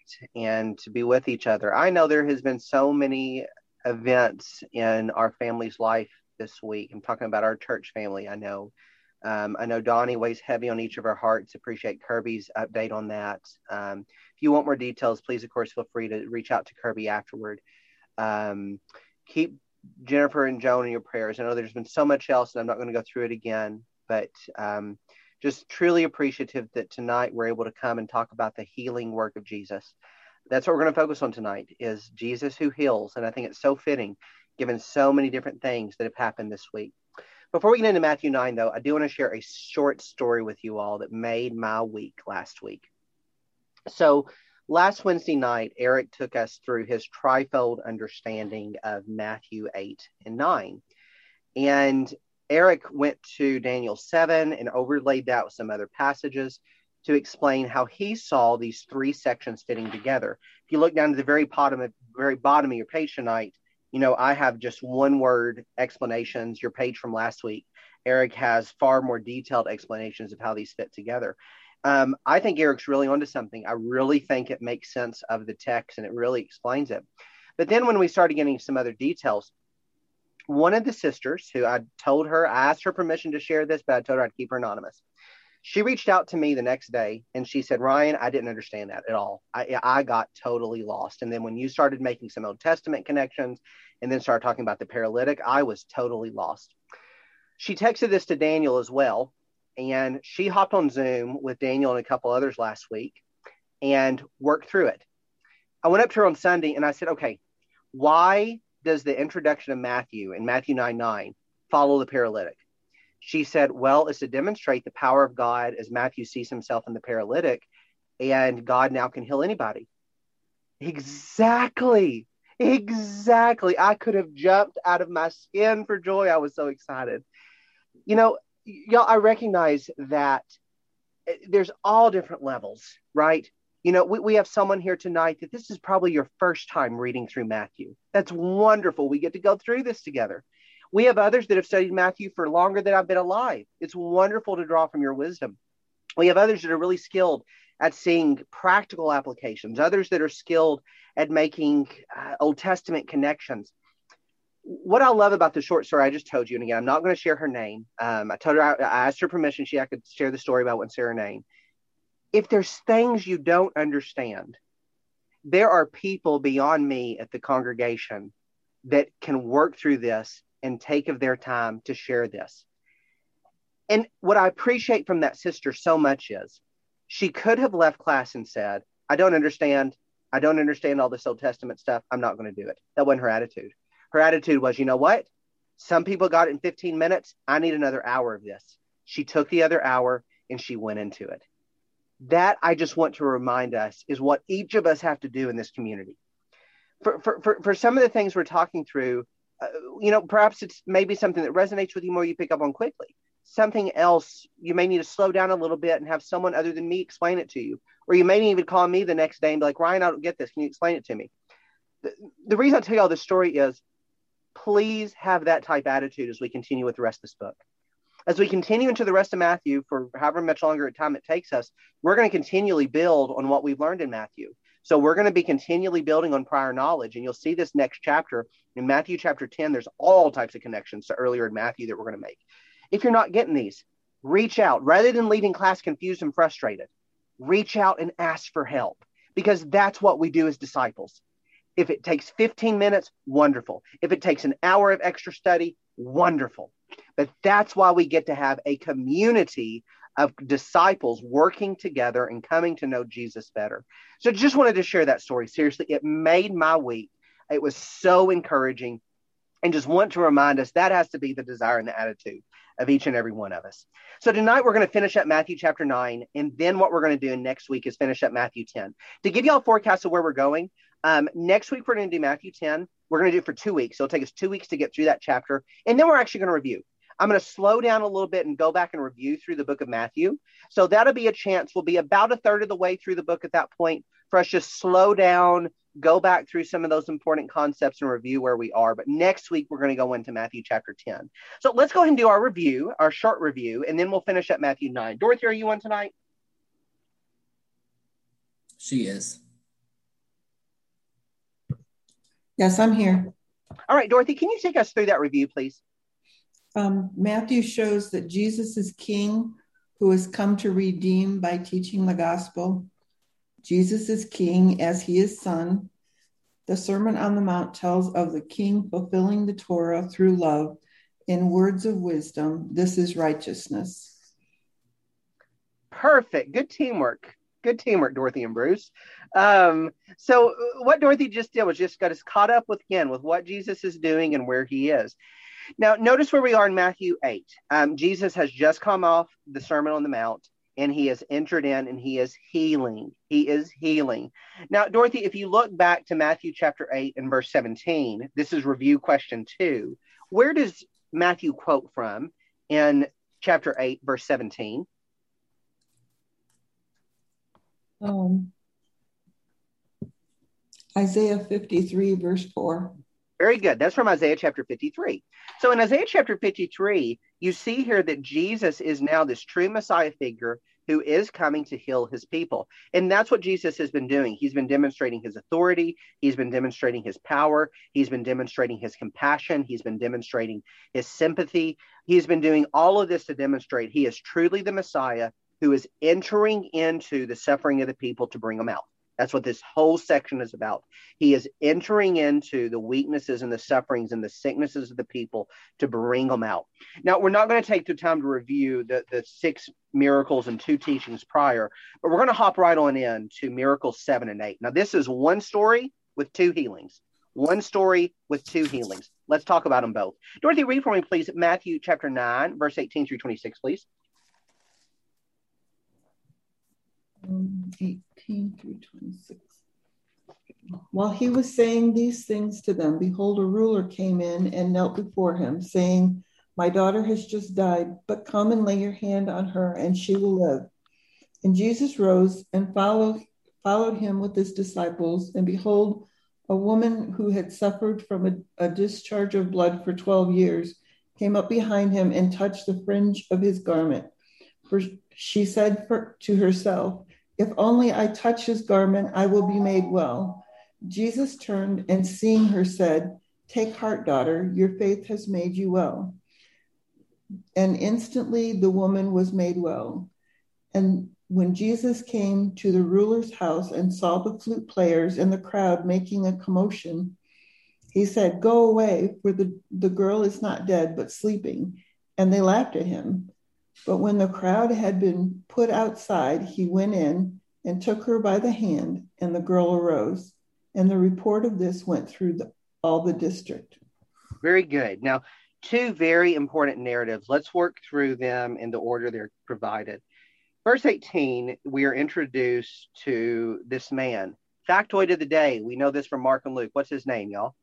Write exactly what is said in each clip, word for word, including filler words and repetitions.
and to be with each other. I know there has been so many events in our family's life this week. I'm talking about our church family. I know, um, I know Donnie weighs heavy on each of our hearts. Appreciate Kirby's update on that. Um, if you want more details, please, of course, feel free to reach out to Kirby afterward. Um, keep Jennifer and Joan in your prayers. I know there's been so much else, and I'm not going to go through it again, but um, just truly appreciative that tonight we're able to come and talk about the healing work of Jesus. That's what we're going to focus on tonight, is Jesus who heals. And I think it's so fitting, given so many different things that have happened this week. Before we get into Matthew nine, though, I do want to share a short story with you all that made my week last week. So last Wednesday night, Eric took us through his trifold understanding of Matthew eight and nine. And Eric went to Daniel seven and overlaid that with some other passages to explain how he saw these three sections fitting together. If you look down to the very bottom of, very bottom of your page tonight, you know, I have just one word explanations. Your page from last week, Eric has far more detailed explanations of how these fit together. Um, I think Eric's really onto something. I really think it makes sense of the text and it really explains it. But then when we started getting some other details, one of the sisters who I told her, I asked her permission to share this, but I told her I'd keep her anonymous. She reached out to me the next day and she said, Ryan, I didn't understand that at all. I, I got totally lost. And then when you started making some Old Testament connections and then started talking about the paralytic, I was totally lost. She texted this to Daniel as well. And she hopped on Zoom with Daniel and a couple others last week and worked through it. I went up to her on Sunday and I said, okay, why does the introduction of Matthew in Matthew nine nine follow the paralytic? She said, well, it's to demonstrate the power of God as Matthew sees himself in the paralytic, and God now can heal anybody. Exactly. Exactly. I could have jumped out of my skin for joy. I was so excited. You know, y'all, I recognize that there's all different levels, right? You know, we, we have someone here tonight that this is probably your first time reading through Matthew. That's wonderful. We get to go through this together. We have others that have studied Matthew for longer than I've been alive. It's wonderful to draw from your wisdom. We have others that are really skilled at seeing practical applications, others that are skilled at making uh, Old Testament connections. What I love about the short story I just told you, and again, I'm not going to share her name. Um, I told her, I, I asked her permission, she I could share the story about what's her name. If there's things you don't understand, there are people beyond me at the congregation that can work through this and take of their time to share this. And what I appreciate from that sister so much is she could have left class and said, I don't understand. I don't understand all this Old Testament stuff. I'm not going to do it. That wasn't her attitude. Her attitude was, you know what? Some people got it in fifteen minutes. I need another hour of this. She took the other hour and she went into it. That, I just want to remind us, is what each of us have to do in this community. For, for, for, for some of the things we're talking through, uh, you know, perhaps it's maybe something that resonates with you more, you pick up on quickly. Something else, you may need to slow down a little bit and have someone other than me explain it to you. Or you may even call me the next day and be like, Ryan, I don't get this. Can you explain it to me? The, the reason I tell you all this story is, please have that type attitude as we continue with the rest of this book. As we continue into the rest of Matthew, for however much longer time it takes us, we're going to continually build on what we've learned in Matthew. So we're going to be continually building on prior knowledge. And you'll see this next chapter in Matthew chapter ten, there's all types of connections to earlier in Matthew that we're going to make. If you're not getting these, reach out. Rather than leaving class confused and frustrated, reach out and ask for help, because that's what we do as disciples. If it takes fifteen minutes, wonderful. If it takes an hour of extra study, wonderful. But that's why we get to have a community of disciples working together and coming to know Jesus better. So just wanted to share that story. Seriously, it made my week. It was so encouraging. And just want to remind us that has to be the desire and the attitude of each and every one of us. So tonight we're going to finish up Matthew chapter nine. And then what we're going to do next week is finish up Matthew ten. To give you all a forecast of where we're going, um, next week we're going to do Matthew ten. We're going to do it for two weeks. So it'll take us two weeks to get through that chapter. And then we're actually going to review. I'm going to slow down a little bit and go back and review through the book of Matthew. So that'll be a chance. We'll be about a third of the way through the book at that point for us to slow down, go back through some of those important concepts and review where we are. But next week, we're going to go into Matthew chapter ten. So let's go ahead and do our review, our short review, and then we'll finish up Matthew nine. Dorothy, are you on tonight? She is. Yes, I'm here. All right, Dorothy, can you take us through that review, please? Um, Matthew shows that Jesus is King who has come to redeem by teaching the gospel. Jesus is King as he is Son. The Sermon on the Mount tells of the King fulfilling the Torah through love in words of wisdom. This is righteousness. Perfect. Good teamwork. Good teamwork, Dorothy and Bruce. Um, so what Dorothy just did was just got us caught up with again with what Jesus is doing and where he is. Now, notice where we are in Matthew eight. Um, Jesus has just come off the Sermon on the Mount, and he has entered in and he is healing. He is healing. Now, Dorothy, if you look back to Matthew chapter eight and verse seventeen, this is review question two. Where does Matthew quote from in chapter eight, verse seventeen? Um, Isaiah fifty-three, verse four. Very good. That's from Isaiah chapter fifty-three. So in Isaiah chapter fifty-three, you see here that Jesus is now this true Messiah figure who is coming to heal his people. And that's what Jesus has been doing. He's been demonstrating his authority. He's been demonstrating his power. He's been demonstrating his compassion. He's been demonstrating his sympathy. He's been doing all of this to demonstrate he is truly the Messiah who is entering into the suffering of the people to bring them out. That's what this whole section is about. He is entering into the weaknesses and the sufferings and the sicknesses of the people to bring them out. Now, we're not going to take the time to review the, the six miracles and two teachings prior, but we're going to hop right on in to miracles seven and eight. Now, this is one story with two healings. One story with two healings. Let's talk about them both. Dorothy, read for me, please, Matthew chapter nine, verse eighteen through twenty-six, please. Um, eighteen through twenty-six. While he was saying these things to them, behold, a ruler came in and knelt before him, saying, my daughter has just died, but come and lay your hand on her, and she will live. And Jesus rose and followed, followed him with his disciples. And behold, a woman who had suffered from a, a discharge of blood for twelve years came up behind him and touched the fringe of his garment. For she said for, to herself, if only I touch his garment, I will be made well. Jesus turned and seeing her said, take heart, daughter, your faith has made you well. And instantly the woman was made well. And when Jesus came to the ruler's house and saw the flute players and the crowd making a commotion, he said, go away, for the, the girl is not dead, but sleeping. And they laughed at him. But when the crowd had been put outside, he went in and took her by the hand, and the girl arose. And the report of this went through the, all the district. Very good. Now, two very important narratives. Let's work through them in the order they're provided. Verse eighteen, we are introduced to this man. Factoid of the day. We know this from Mark and Luke. What's his name, y'all?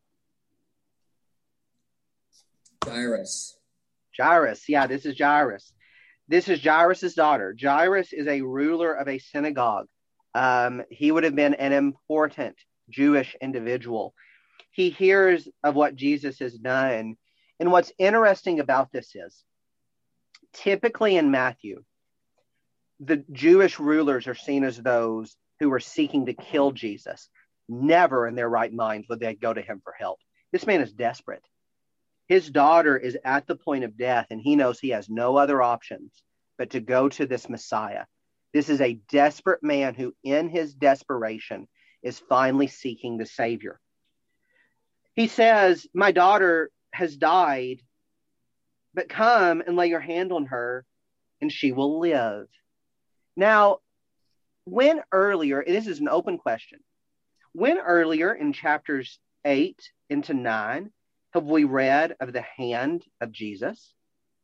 Jairus. Jairus. Yeah, this is Jairus. This is Jairus' daughter. Jairus is a ruler of a synagogue. Um, he would have been an important Jewish individual. He hears of what Jesus has done. And what's interesting about this is, typically in Matthew, the Jewish rulers are seen as those who are seeking to kill Jesus. Never in their right minds would they go to him for help. This man is desperate. His daughter is at the point of death, and he knows he has no other options but to go to this Messiah. This is a desperate man who, in his desperation, is finally seeking the Savior. He says, my daughter has died, but come and lay your hand on her, and she will live. Now, when earlier, this is an open question, when earlier in chapters eight into nine, have we read of the hand of Jesus?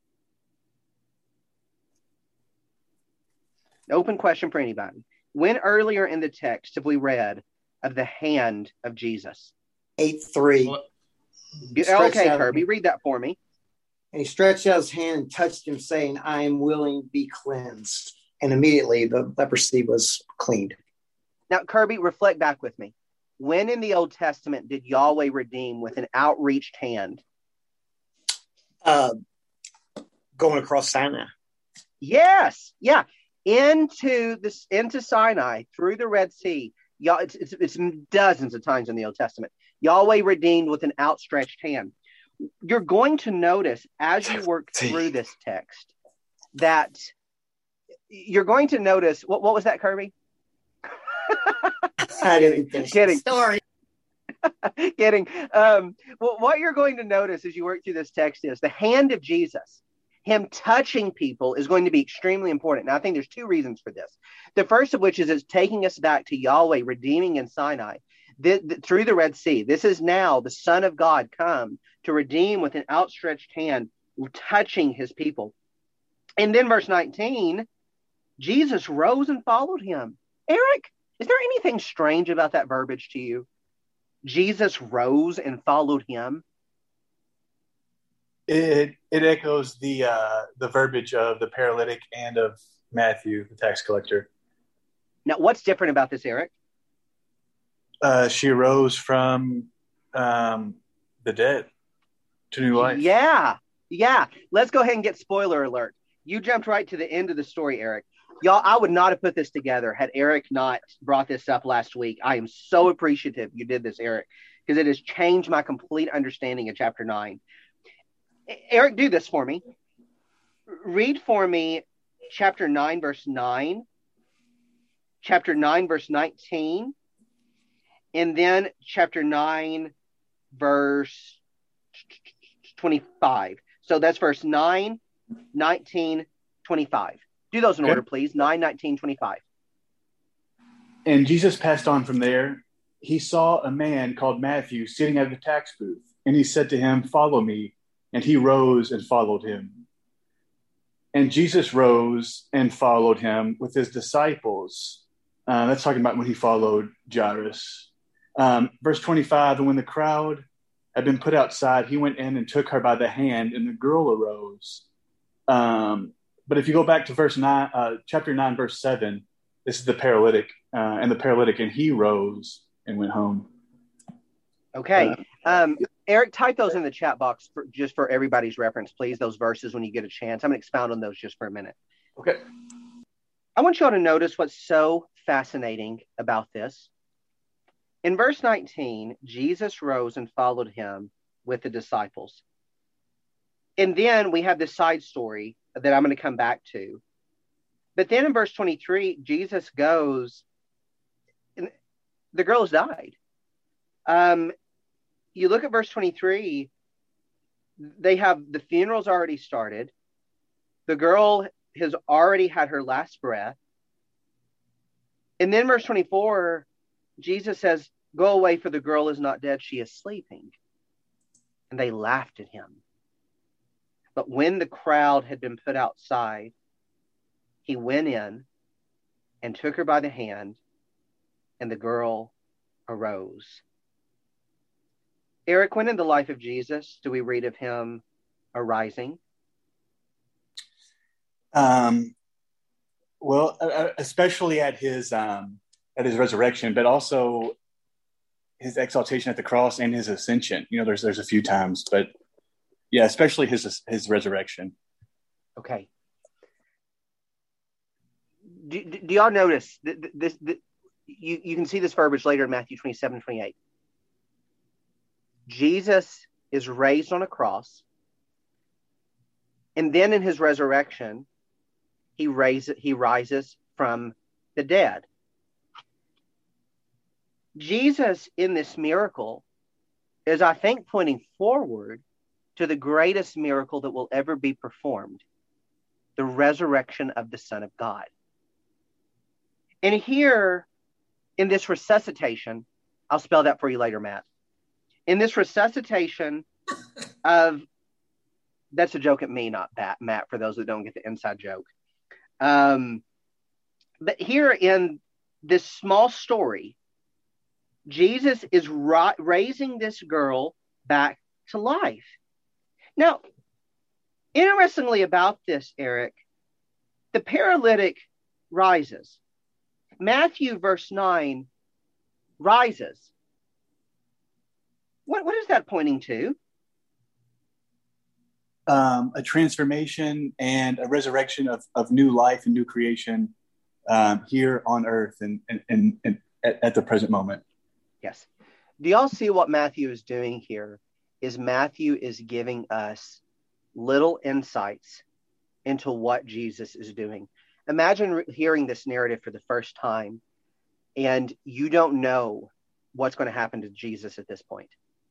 Open question for anybody. When earlier in the text have we read of the hand of Jesus? eight three. Okay, Kirby, read that for me. And he stretched out his hand and touched him, saying, I am willing, be cleansed. And immediately the leprosy was cleaned. Now, Kirby, reflect back with me. When in the Old Testament did Yahweh redeem with an outreached hand? Uh, going across Sinai. Yes, yeah. Into this, into Sinai, through the Red Sea, Y'all, it's, it's, it's dozens of times in the Old Testament. Yahweh redeemed with an outstretched hand. You're going to notice as you work through this text that you're going to notice, what, what was that, Kirby? I didn't finish Kidding. the story. Kidding. Um, well, what you're going to notice as you work through this text is the hand of Jesus, him touching people, is going to be extremely important. Now, I think there's two reasons for this. The first of which is it's taking us back to Yahweh redeeming in Sinai the, the, through the Red Sea. This is now the Son of God come to redeem with an outstretched hand, touching his people. And then verse nineteen, Jesus rose and followed him. Eric, is there anything strange about that verbiage to you? Jesus rose and followed him. It it echoes the uh, the verbiage of the paralytic and of Matthew, the tax collector. Now, what's different about this, Eric? Uh, she arose from um, the dead to new life. Yeah, yeah. Let's go ahead and get spoiler alert. You jumped right to the end of the story, Eric. Y'all, I would not have put this together had Eric not brought this up last week. I am so appreciative you did this, Eric, because it has changed my complete understanding of chapter nine. Eric, do this for me. Read for me chapter nine, verse nine, chapter nine, verse nineteen, and then chapter nine, verse twenty-five. So that's verse nine, nineteen, twenty-five. Do those in Okay. order, please. nine, nineteen, twenty-five. And Jesus passed on from there. He saw a man called Matthew sitting at the tax booth, and he said to him, "Follow me." And he rose and followed him. And Jesus rose and followed him with his disciples. Uh, that's talking about when he followed Jairus. Um, verse twenty-five, and when the crowd had been put outside, he went in and took her by the hand, and the girl arose. Um, but if you go back to verse nine, uh, chapter nine, verse seven, this is the paralytic, uh, and the paralytic, and he rose and went home. Okay. Uh, Um, Eric, type those in the chat box for, just for everybody's reference, please, those verses when you get a chance. I'm going to expound on those just for a minute. Okay. I want you all to notice what's so fascinating about this. In verse nineteen, Jesus rose and followed him with the disciples. And then we have this side story that I'm going to come back to. But then in verse twenty-three, Jesus goes, and the girl has died. Um, you look at verse twenty-three, they have the funeral's already started. The girl has already had her last breath. And then verse twenty-four, Jesus says, "Go away, for the girl is not dead, she is sleeping." And they laughed at him. But when the crowd had been put outside, he went in and took her by the hand, and the girl arose. Eric, when in the life of Jesus do we read of him arising? Um, well, uh, especially at his um, at his resurrection, but also his exaltation at the cross and his ascension. You know, there's there's a few times, but yeah, especially his his resurrection. Okay. Do, do, do y'all notice that this, this you, you can see this verbiage later in Matthew twenty-seven, twenty-eight. Jesus is raised on a cross, and then in his resurrection, he raises he rises from the dead. Jesus in this miracle is, I think, pointing forward to the greatest miracle that will ever be performed, the resurrection of the Son of God. And here, in this resuscitation, I'll spell that for you later, Matt. In this resuscitation of, that's a joke at me, not that, Matt, for those that don't get the inside joke. Um, but here in this small story, Jesus is ra- raising this girl back to life. Now, interestingly about this, Eric, the paralytic rises. Matthew, verse nine, rises. What, what is that pointing to? Um, a transformation and a resurrection of, of new life and new creation um, here on earth, and, and, and, and at, at the present moment. Yes. Do y'all see what Matthew is doing here? Is Matthew is giving us little insights into what Jesus is doing. Imagine re- hearing this narrative for the first time, and you don't know what's going to happen to Jesus at this point.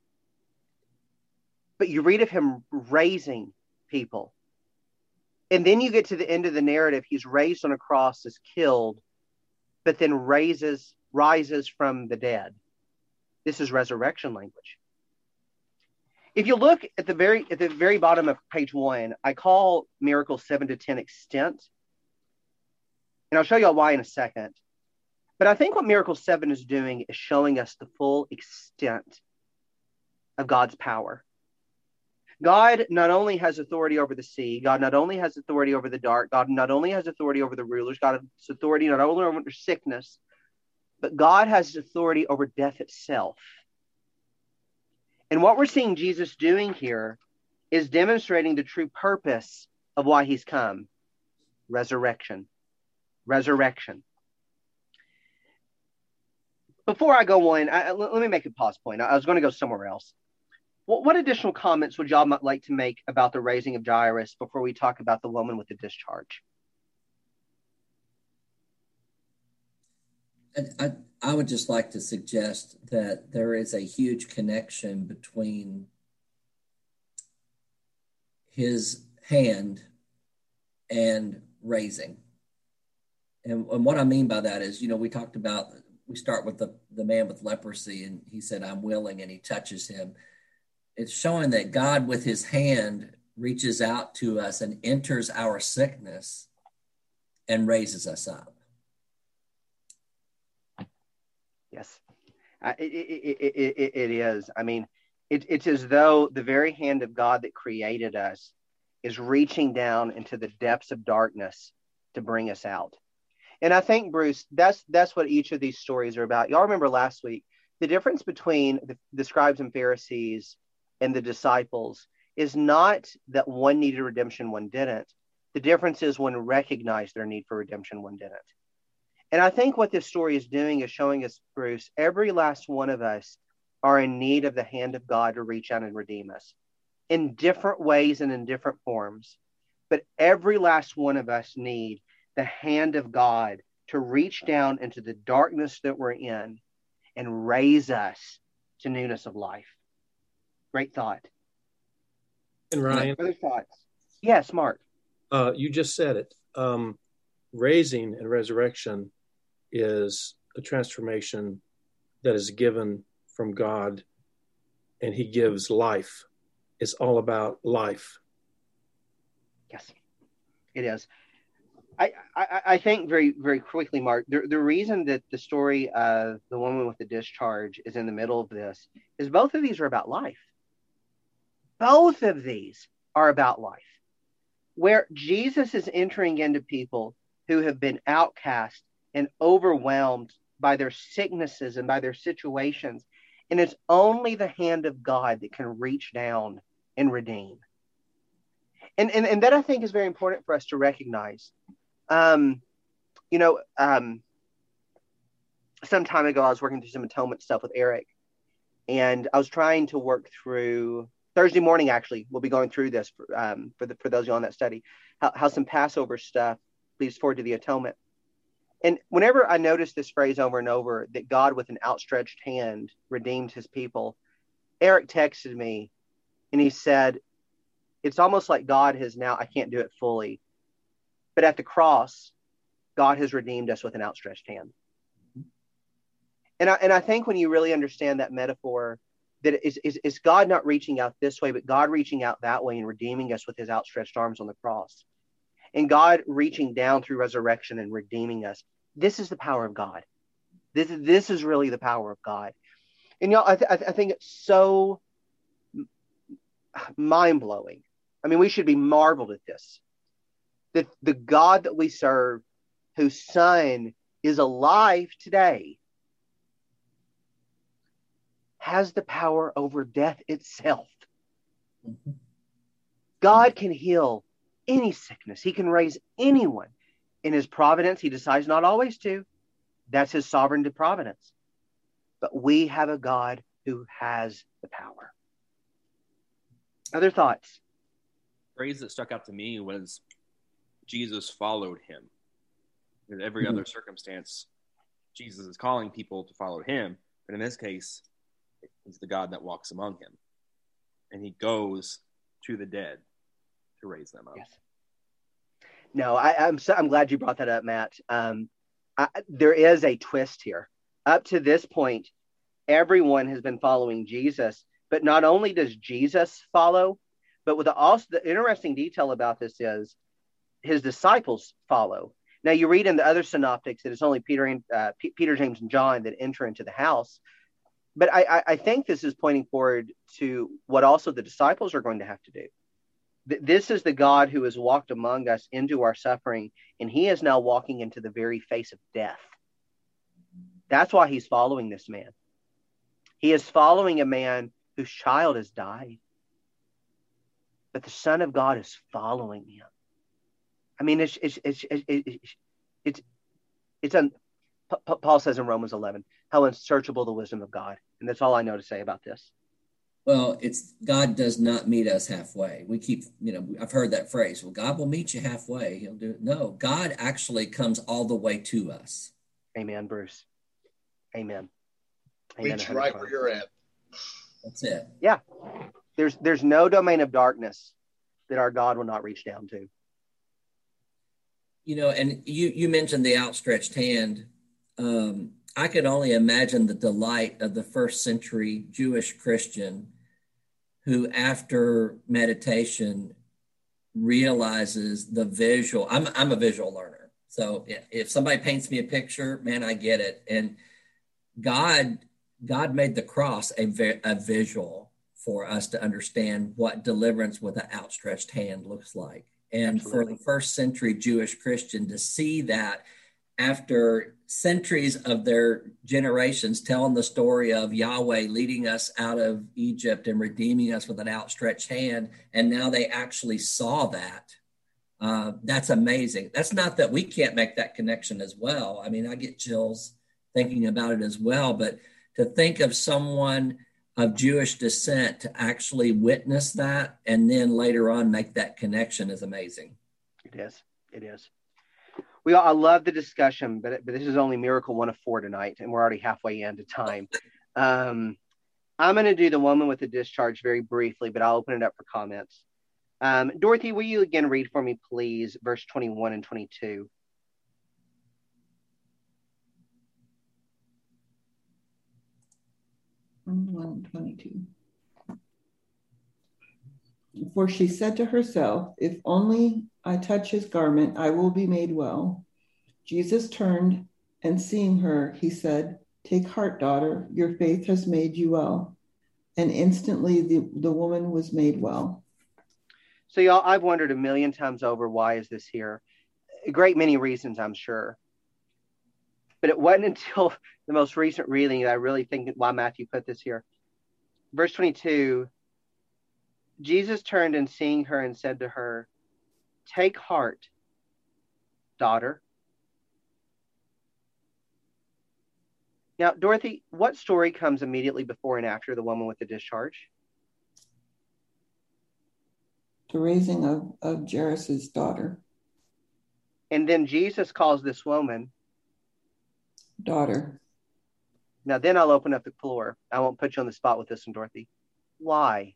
But you read of him raising people. And then you get to the end of the narrative. He's raised on a cross, is killed, but then raises, rises from the dead. This is resurrection language. If you look at the very at the very bottom of page one, I call miracles seven to ten extent. And I'll show you all why in a second. But I think what miracle seven is doing is showing us the full extent of God's power. God not only has authority over the sea, God not only has authority over the dark, God not only has authority over the rulers, God has authority not only over sickness, but God has authority over death itself. And what we're seeing Jesus doing here is demonstrating the true purpose of why he's come. Resurrection. Resurrection. Before I go on, I, let me make a pause point. I was going to go somewhere else. What, what additional comments would y'all like to make about the raising of Jairus before we talk about the woman with the discharge? I, I would just like to suggest that there is a huge connection between his hand and raising. And, and what I mean by that is, you know, we talked about, we start with the, the man with leprosy, and he said, I'm willing, and he touches him. It's showing that God with his hand reaches out to us and enters our sickness and raises us up. Yes, uh, it, it, it, it, it is. I mean, it, it's as though the very hand of God that created us is reaching down into the depths of darkness to bring us out. And I think, Bruce, that's that's what each of these stories are about. Y'all remember last week, the difference between the, the scribes and Pharisees and the disciples is not that one needed redemption, one didn't. The difference is one recognized their need for redemption, one didn't. And I think what this story is doing is showing us, Bruce, every last one of us are in need of the hand of God to reach out and redeem us in different ways and in different forms. But every last one of us need the hand of God to reach down into the darkness that we're in and raise us to newness of life. Great thought. And Ryan, other thoughts? Yes, Mark. Uh, you just said it. Um, raising and resurrection is a transformation that is given from God, and he gives life. It's all about life. Yes, it is. I, I, I think very, very quickly, Mark, the, the reason that the story of the woman with the discharge is in the middle of this is both of these are about life. Both of these are about life, where Jesus is entering into people who have been outcast and overwhelmed by their sicknesses and by their situations. And it's only the hand of God that can reach down and redeem. And, and, and that I think is very important for us to recognize. Um, you know, um, some time ago, I was working through some atonement stuff with Eric, and I was trying to work through Thursday morning. Actually, we'll be going through this for, um, for the for those of you on that study, how, how some Passover stuff leads forward to the atonement. And whenever I notice this phrase over and over, that God with an outstretched hand redeemed his people, Eric texted me, and he said, "It's almost like God has now. I can't do it fully." But at the cross, God has redeemed us with an outstretched hand. And I, and I think when you really understand that metaphor, that is, is, is God not reaching out this way, but God reaching out that way and redeeming us with his outstretched arms on the cross. And God reaching down through resurrection and redeeming us. This is the power of God. This, this is really the power of God. And y'all, I, th- I think it's so mind-blowing. I mean, we should be marveled at this. That the God that we serve, whose son is alive today, has the power over death itself. Mm-hmm. God can heal any sickness. He can raise anyone. In his providence, he decides not always to. That's his sovereign providence. but we have a God who has the power. Other thoughts? The phrase that stuck out to me was Jesus followed him. In every Mm-hmm. other circumstance, Jesus is calling people to follow him, but in this case, it's the God that walks among him, and he goes to the dead to raise them up. Yes. No, I, I'm so, I'm glad you brought that up, Matt. Um, I, there is a twist here. Up to this point, everyone has been following Jesus, but not only does Jesus follow, but with the, also the interesting detail about this is his disciples follow. Now you read in the other synoptics that it's only Peter and uh, P- Peter, James, and John that enter into the house. But I, I, I think this is pointing forward to what also the disciples are going to have to do. Th- this is the God who has walked among us into our suffering, and he is now walking into the very face of death. That's why he's following this man. He is following a man whose child has died. But the Son of God is following him. I mean, it's it's it's it's it's it's, it's un, P- Paul says in Romans eleven, how unsearchable the wisdom of God. And that's all I know to say about this. Well, it's God does not meet us halfway. We keep, you know, I've heard that phrase. Well, God will meet you halfway. He'll do it. No, God actually comes all the way to us. Amen, Bruce. Amen. Meet you right where you're at. That's it. Yeah. There's there's no domain of darkness that our God will not reach down to. You know, and you, you mentioned the outstretched hand. Um, I could only imagine the delight of the first century Jewish Christian who, after meditation, realizes the visual. I'm, I'm a visual learner. So if somebody paints me a picture, man, I get it. And God, God made the cross a, vi- a visual for us to understand what deliverance with an outstretched hand looks like. And Absolutely. For the first century Jewish Christian to see that after centuries of their generations telling the story of Yahweh leading us out of Egypt and redeeming us with an outstretched hand, and now they actually saw that, uh, that's amazing. That's not that we can't make that connection as well. I mean, I get chills thinking about it as well, but to think of someone of Jewish descent to actually witness that and then later on make that connection is amazing. It is. It is. We all, I love the discussion, but, but this is only miracle one of four tonight, and we're already halfway into time. Um, I'm going to do the woman with the discharge very briefly, but I'll open it up for comments. Um, Dorothy, will you again read for me, please, verse twenty-one and twenty-two? one twenty-two. For she said to herself, if only I touch his garment, I will be made well. Jesus turned, and seeing her, he said, take heart, daughter, your faith has made you well. And instantly the, the woman was made well. So y'all, I've wondered a million times over, why is this here? A great many reasons, I'm sure. But it wasn't until the most recent reading that I really think why Matthew put this here. Verse twenty-two, Jesus turned and seeing her and said to her, take heart, daughter. Now, Dorothy, what story comes immediately before and after the woman with the discharge? The raising of, of Jairus' daughter. And then Jesus calls this woman daughter. Now, then I'll open up the floor. I won't put you on the spot with this one, Dorothy. Why?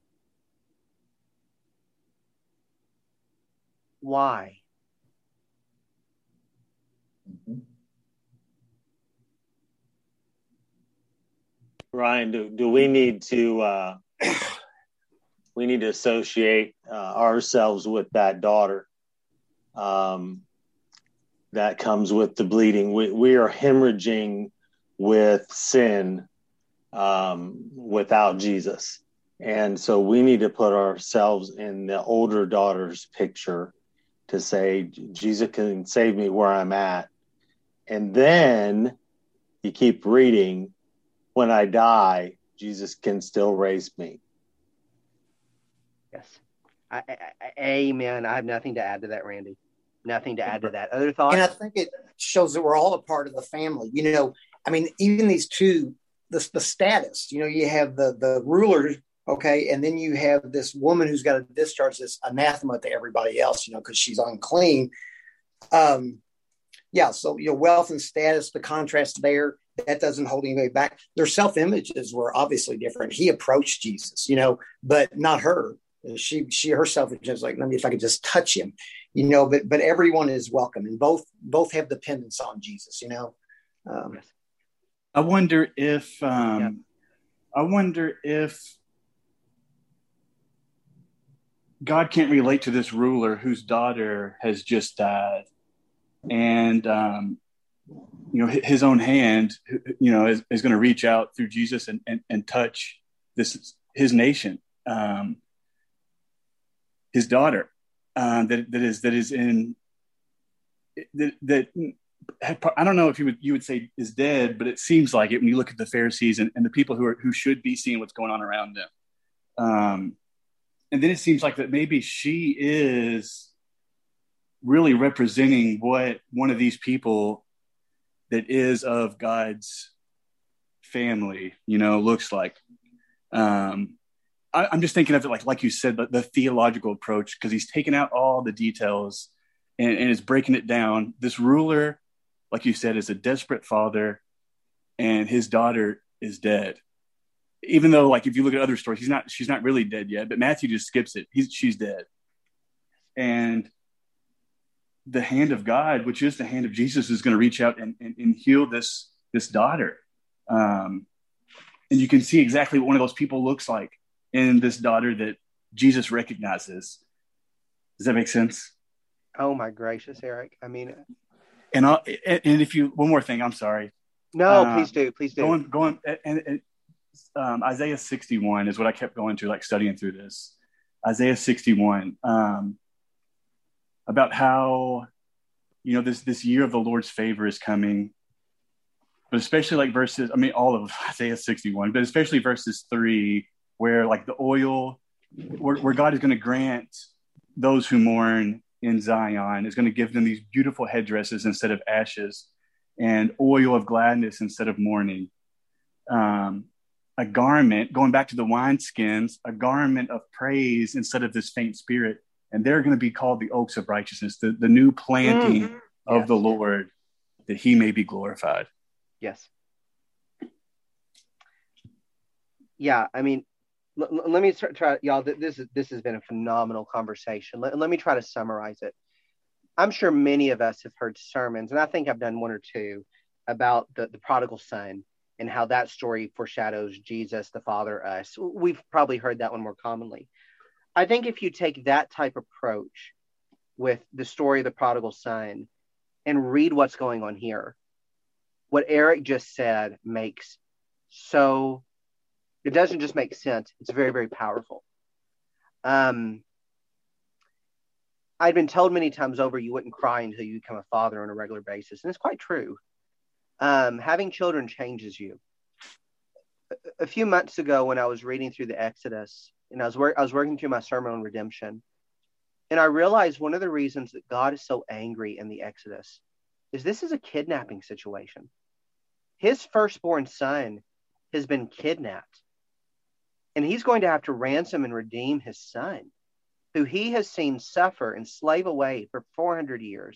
Why? Mm-hmm. Ryan, do, do we need to uh, we need to associate uh, ourselves with that daughter um, that comes with the bleeding? We, we are hemorrhaging with sin um, without Jesus. And so we need to put ourselves in the older daughter's picture to say, Jesus can save me where I'm at. And then you keep reading, when I die, Jesus can still raise me. Yes. I, I, I, amen. I have nothing to add to that, Randy. Nothing to add to that. Other thoughts? And I think it shows that we're all a part of the family. You know, I mean, even these two the, the status. You know, you have the, the ruler, okay, and then you have this woman who's got to discharge this anathema to everybody else, you know, because she's unclean. Um, yeah, so, you know, wealth and status, the contrast there, that doesn't hold anybody back. Their self-images were obviously different. He approached Jesus, you know, but not her. She, she herself was just like, let me, if I could just touch him, you know, but, but everyone is welcome, and both, both have dependence on Jesus, you know. Um, I wonder if, um, Yeah. I wonder if God can't relate to this ruler whose daughter has just died, and, um, you know, his own hand, you know, is, is going to reach out through Jesus and, and, and touch this, his nation, um, his daughter, uh, that, that is, that is in, that, that I don't know if you would, you would say is dead, but it seems like it when you look at the Pharisees and, and the people who are, who should be seeing what's going on around them. Um, and then it seems like that maybe she is really representing what one of these people that is of God's family, you know, looks like. Um, I, I'm just thinking of it like, like you said, the, the theological approach, because he's taken out all the details and, and is breaking it down. This ruler, like you said, is a desperate father, and his daughter is dead. Even though, like, if you look at other stories, he's not, she's not really dead yet, but Matthew just skips it. He's, she's dead. And the hand of God, which is the hand of Jesus, is going to reach out and, and, and heal this, this daughter. Um, and you can see exactly what one of those people looks like in this daughter that Jesus recognizes. Does that make sense? Oh my gracious, Eric. I mean, and I'll, and if you, one more thing, I'm sorry. No, uh, please do. Please do. Going, going, and, and um, Isaiah sixty-one is what I kept going to, like studying through this. Isaiah sixty-one, um, about how, you know, this, this year of the Lord's favor is coming, but especially like verses, I mean, all of Isaiah sixty-one, but especially verses three, where like the oil, where, where God is going to grant those who mourn in Zion, is going to give them these beautiful headdresses instead of ashes, and oil of gladness instead of mourning. Um, a garment, going back to the wineskins, a garment of praise instead of this faint spirit. And they're going to be called the oaks of righteousness, the, the new planting mm-hmm. of yes. the Lord, that he may be glorified. Yes. Yeah, I mean, l- l- let me try, try, y'all, this, is, this has been a phenomenal conversation. Let, let me try to summarize it. I'm sure many of us have heard sermons, and I think I've done one or two, about the, the prodigal son and how that story foreshadows Jesus, the Father, us. We've probably heard that one more commonly. I think if you take that type of approach with the story of the prodigal son and read what's going on here, what Eric just said makes so, it doesn't just make sense. It's very, very powerful. Um, I've been told many times over, you wouldn't cry until you become a father on a regular basis. And it's quite true. Um, having children changes you. A, a few months ago, when I was reading through the Exodus, and I was, wor- I was working through my sermon on redemption, and I realized one of the reasons that God is so angry in the Exodus is this is a kidnapping situation. His firstborn son has been kidnapped, and he's going to have to ransom and redeem his son, who he has seen suffer and slave away for four hundred years.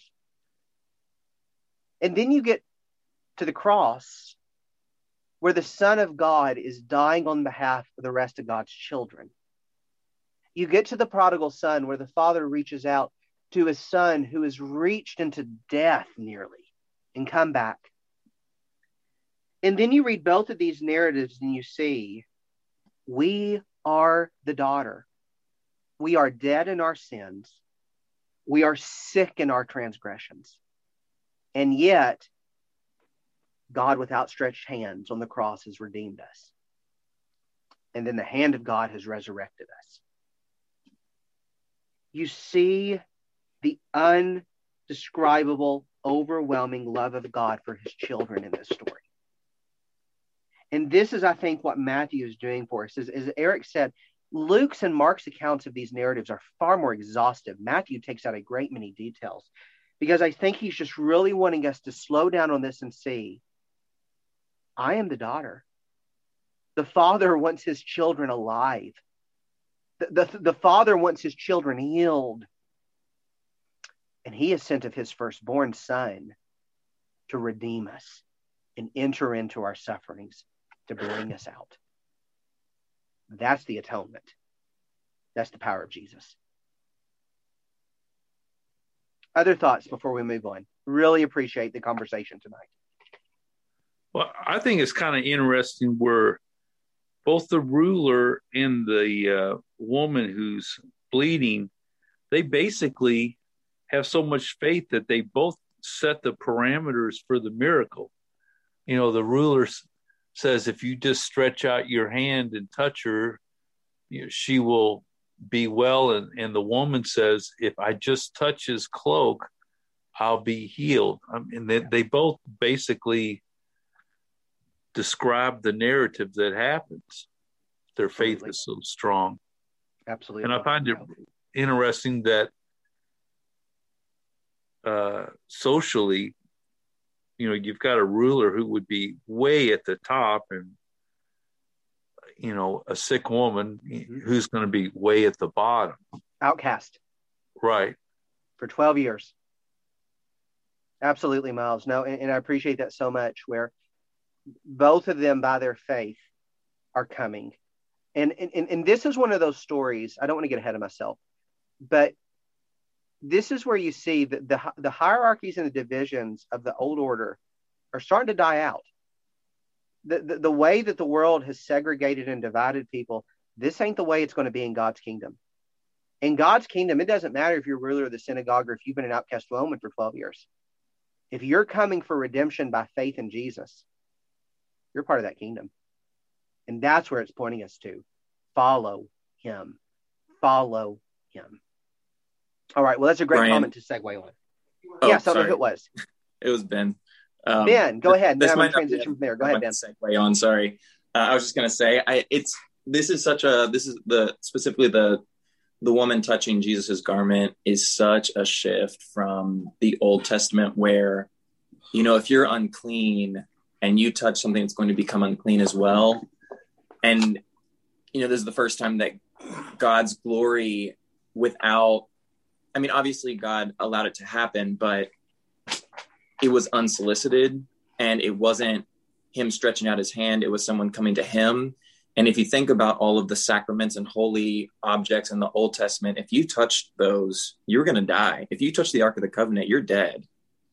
And then you get to the cross, where the Son of God is dying on behalf of the rest of God's children. You get to the prodigal son, where the father reaches out to his son who has reached into death nearly and come back. And then you read both of these narratives and you see, we are the daughter. We are dead in our sins. We are sick in our transgressions. And yet, God with outstretched hands on the cross has redeemed us. And then the hand of God has resurrected us. You see the undescribable, overwhelming love of God for his children in this story. And this is, I think, what Matthew is doing for us. As, as Eric said, Luke's and Mark's accounts of these narratives are far more exhaustive. Matthew takes out a great many details, because I think he's just really wanting us to slow down on this and see, I am the daughter. The Father wants his children alive. The, the, the Father wants his children healed. And he has sent of his firstborn Son to redeem us and enter into our sufferings to bring us out. That's the atonement. That's the power of Jesus. Other thoughts before we move on? Really appreciate the conversation tonight. Well, I think it's kind of interesting where both the ruler and the uh, woman who's bleeding, they basically have so much faith that they both set the parameters for the miracle. You know, the ruler says, if you just stretch out your hand and touch her, you know, she will be well. And, and the woman says, if I just touch his cloak, I'll be healed. I mean, they, they both basically describe the narrative that happens. Their faith Absolutely. Is so strong. Absolutely. And I find it interesting that uh, socially, you know, you've got a ruler who would be way at the top and, you know, a sick woman mm-hmm. who's going to be way at the bottom. Outcast. Right. For twelve years. Absolutely, Miles. No, and, and I appreciate that so much, where both of them, by their faith, are coming. And, and, and this is one of those stories, I don't want to get ahead of myself, but this is where you see that the, the hierarchies and the divisions of the old order are starting to die out. The, the, the way that the world has segregated and divided people, this ain't the way it's going to be in God's kingdom. In God's kingdom, it doesn't matter if you're ruler of the synagogue or if you've been an outcast woman for twelve years. If you're coming for redemption by faith in Jesus, you're part of that kingdom. And that's where it's pointing us to. Follow him. Follow him. All right. Well, that's a great Brian. comment to segue on. Oh, yes, I don't sorry. know who it was. It was Ben. Um, Ben, go ahead. This then might I'm going to transition from there. Go ahead, Ben. Segue on. Sorry. Uh, I was just going to say, I, it's, this is such a, this is the, specifically the, the woman touching Jesus's garment is such a shift from the Old Testament where, you know, if you're unclean and you touch something that's going to become unclean as well. And, you know, this is the first time that God's glory without, I mean, obviously God allowed it to happen, but it was unsolicited and it wasn't him stretching out his hand. It was someone coming to him. And if you think about all of the sacraments and holy objects in the Old Testament, if you touched those, you're going to die. If you touch the Ark of the Covenant, you're dead.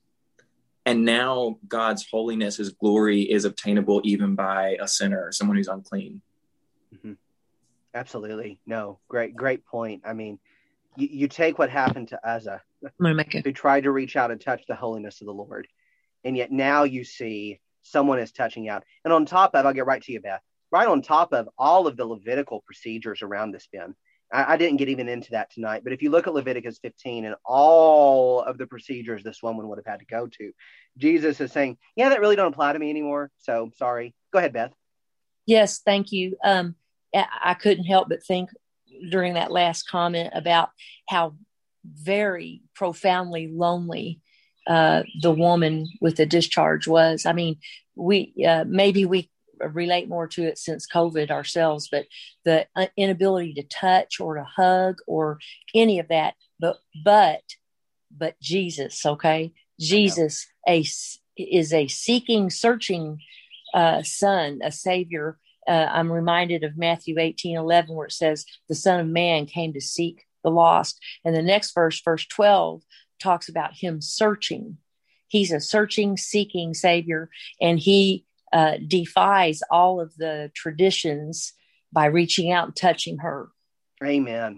And now God's holiness, his glory is obtainable even by a sinner or someone who's unclean. Mm-hmm. Absolutely. No, great, great point. I mean, you, you take what happened to Uzzah, who tried to reach out and touch the holiness of the Lord. And yet now you see someone is touching out. And on top of, I'll get right to you, Beth, right on top of all of the Levitical procedures around this, Ben. I, I didn't get even into that tonight, but if you look at Leviticus fifteen and all of the procedures this woman would have had to go to, Jesus is saying, yeah, that really don't apply to me anymore. So sorry. Go ahead, Beth. Yes, thank you. Um, I couldn't help but think during that last comment about how very profoundly lonely uh, the woman with the discharge was. I mean, we uh, maybe we relate more to it since COVID ourselves, but the inability to touch or to hug or any of that, but, but, but Jesus, okay. Jesus a, is a seeking, searching uh, son, a savior. Uh, I'm reminded of Matthew eighteen eleven, where it says the Son of Man came to seek the lost. And the next verse, verse twelve, talks about him searching. He's a searching, seeking savior, and he Uh, defies all of the traditions by reaching out and touching her. Amen.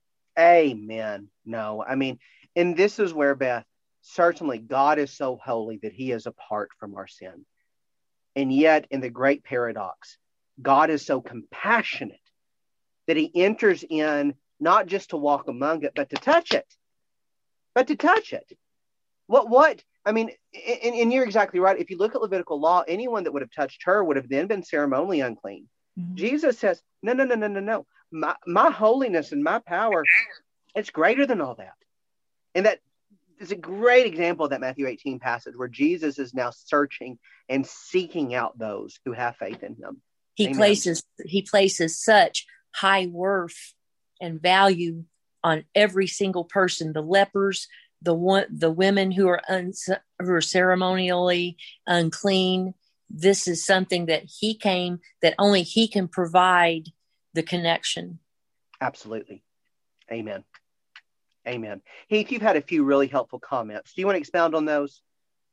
Amen. No, I mean, and this is where, Beth, certainly God is so holy that he is apart from our sin. And yet in the great paradox, God is so compassionate that he enters in not just to walk among it, but to touch it, but to touch it. What, what, I mean, and, and you're exactly right. If you look at Levitical law, anyone that would have touched her would have then been ceremonially unclean. Mm-hmm. Jesus says, no, no, no, no, no, no. My, my holiness and my power, it's greater than all that. And that is a great example of that Matthew eighteen passage where Jesus is now searching and seeking out those who have faith in him. He Amen. places he places such high worth and value on every single person, the lepers, the one, the women who are un, who are ceremonially unclean. This is something that he came, that only he can provide the connection. Absolutely. Amen. Amen. Heath, you've had a few really helpful comments. Do you want to expound on those?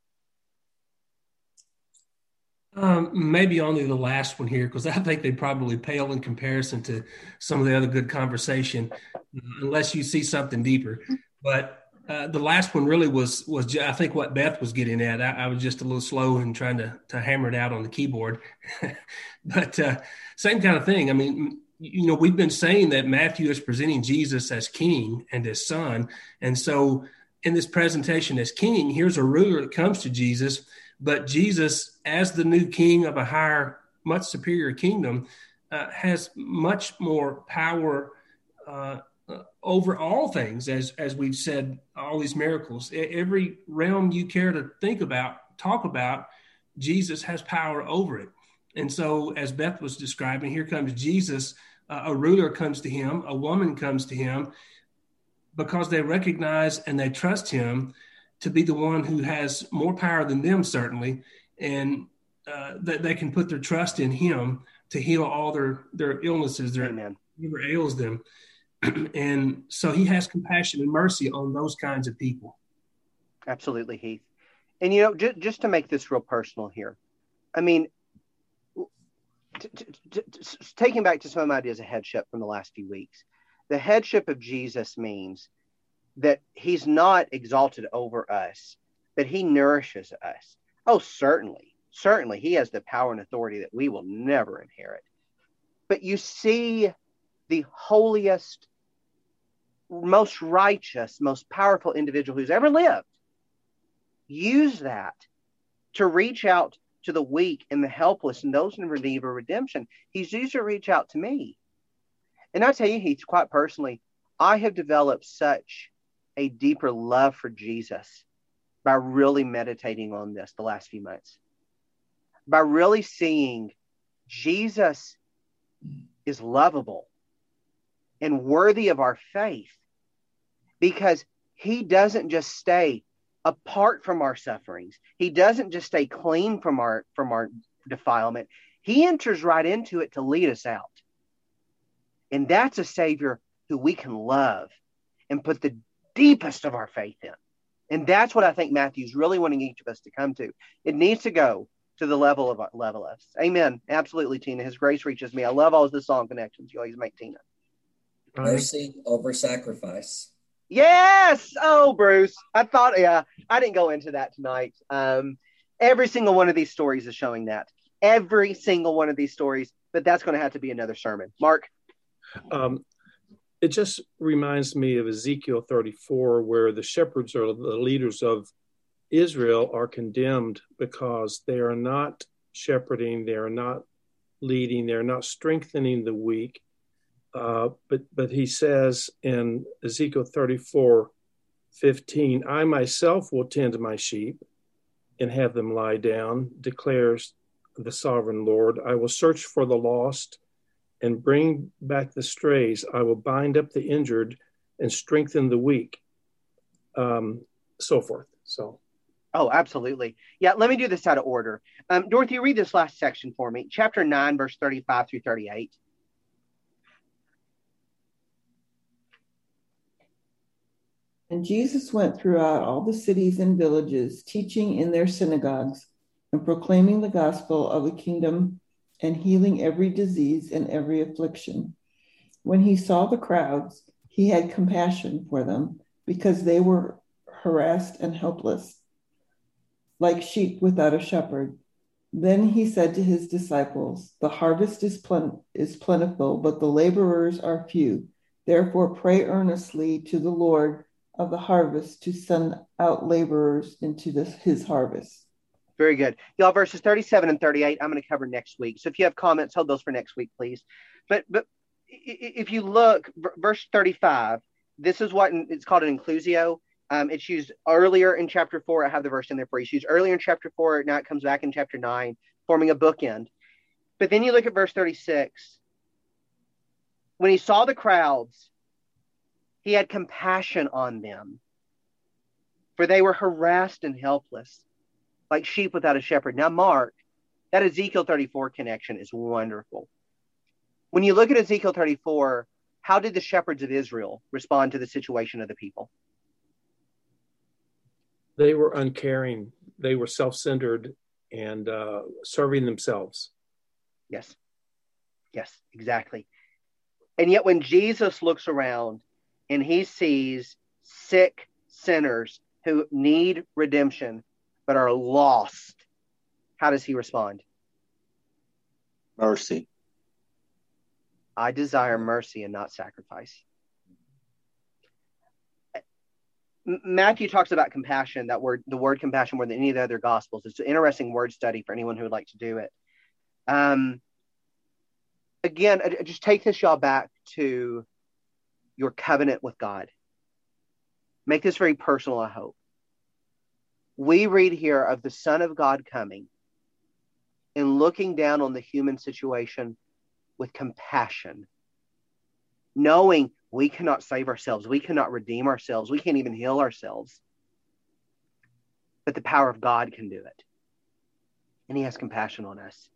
Um, maybe only the last one here, because I think they probably pale in comparison to some of the other good conversation, unless you see something deeper. But uh, the last one really was, was I think what Beth was getting at. I, I was just a little slow in trying to, to hammer it out on the keyboard. But uh, same kind of thing. I mean, you know, we've been saying that Matthew is presenting Jesus as king and as son. And so in this presentation as king, here's a ruler that comes to Jesus. But Jesus, as the new king of a higher, much superior kingdom, uh, has much more power uh, uh, over all things, as as we've said, all these miracles. Every realm you care to think about, talk about, Jesus has power over it. And so, as Beth was describing, here comes Jesus, uh, a ruler comes to him, a woman comes to him, because they recognize and they trust him to be the one who has more power than them, certainly, and uh, that they can put their trust in him to heal all their, their illnesses, their whatever ails them. And so he has compassion and mercy on those kinds of people. Absolutely, Heath. And, you know, j- just to make this real personal here, I mean, t- t- t- t- taking back to some of my ideas of headship from the last few weeks, the headship of Jesus means that he's not exalted over us, but he nourishes us. Oh, certainly, certainly he has the power and authority that we will never inherit. But you see the holiest, most righteous, most powerful individual who's ever lived use that to reach out to the weak and the helpless and those in need of redemption. He's used to reach out to me. And I tell you, Heath, quite personally, I have developed such a deeper love for Jesus by really meditating on this the last few months, by really seeing Jesus is lovable and worthy of our faith, because he doesn't just stay apart from our sufferings. He doesn't just stay clean from our, from our defilement. He enters right into it to lead us out. And that's a Savior who we can love and put the deepest of our faith in. And that's what I think Matthew's really wanting each of us to come to. It needs to go to the level of level of us. Amen. Absolutely, Tina. His grace reaches me. I love all the song connections you always make, Tina. Mercy over sacrifice. Yes. Oh, Bruce. I thought, yeah, I didn't go into that tonight. Um, every single one of these stories is showing that. Every single one of these stories, but that's going to have to be another sermon. Mark? Um, it just reminds me of Ezekiel thirty-four, where the shepherds or the leaders of Israel are condemned because they are not shepherding, they are not leading, they're not strengthening the weak. Uh, but but he says in Ezekiel thirty-four fifteen, I myself will tend my sheep and have them lie down, declares the sovereign Lord. I will search for the lost and bring back the strays. I will bind up the injured and strengthen the weak. Um, so forth. So. Oh, absolutely. Yeah, let me do this out of order. Um, Dorothy, read this last section for me. Chapter nine, verse thirty-five through thirty-eight. And Jesus went throughout all the cities and villages, teaching in their synagogues and proclaiming the gospel of the kingdom and healing every disease and every affliction. When he saw the crowds, he had compassion for them because they were harassed and helpless, like sheep without a shepherd. Then he said to his disciples, the harvest is, plen- is plentiful, but the laborers are few. Therefore, pray earnestly to the Lord of the harvest to send out laborers into this, his harvest. Very good. Y'all, verses thirty-seven and thirty-eight, I'm going to cover next week. So if you have comments, hold those for next week, please. But but if you look, verse thirty-five, this is what it's called an inclusio. Um, it's used earlier in chapter four. I have the verse in there for you. It's used earlier in chapter four. Now it comes back in chapter nine, forming a bookend. But then you look at verse thirty-six. When he saw the crowds, he had compassion on them, for they were harassed and helpless, like sheep without a shepherd. Now, Mark, that Ezekiel thirty-four connection is wonderful. When you look at Ezekiel thirty-four, how did the shepherds of Israel respond to the situation of the people? They were uncaring. They were self-centered and uh, serving themselves. Yes. Yes, exactly. And yet when Jesus looks around and he sees sick sinners who need redemption but are lost, how does he respond? Mercy. I desire mercy and not sacrifice. Matthew talks about compassion, that word, the word compassion, more than any of the other gospels. It's an interesting word study for anyone who would like to do it. Um, again, just take this, y'all, back to your covenant with God. Make this very personal, I hope. We read here of the Son of God coming and looking down on the human situation with compassion, knowing we cannot save ourselves. We cannot redeem ourselves. We can't even heal ourselves. But the power of God can do it. And he has compassion on us.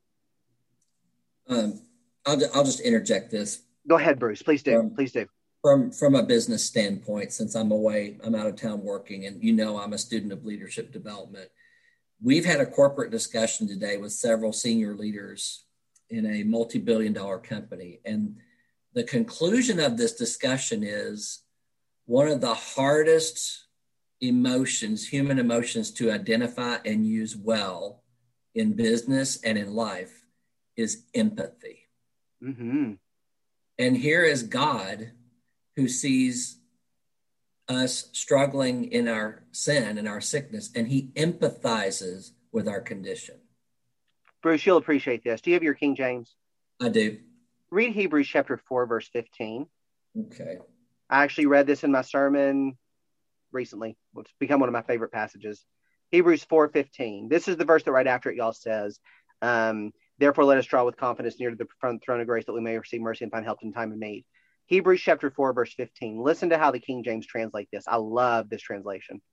Um, I'll, I'll just interject this. Go ahead, Bruce. Please do. Um, Please do. From, from a business standpoint, since I'm away, I'm out of town working, and you know I'm a student of leadership development. We've had a corporate discussion today with several senior leaders in a multi-billion dollar company. And the conclusion of this discussion is one of the hardest emotions, human emotions, to identify and use well in business and in life is empathy. Mm-hmm. And here is God, who sees us struggling in our sin and our sickness, and he empathizes with our condition. Bruce, you'll appreciate this. Do you have your King James? I do. Read Hebrews chapter four, verse fifteen. Okay. I actually read this in my sermon recently. It's become one of my favorite passages. Hebrews four fifteen. This is the verse that right after it, y'all, says, um, therefore let us draw with confidence near to the throne of grace that we may receive mercy and find help in time of need. Hebrews chapter four, verse fifteen. Listen to how the King James translate this. I love this translation.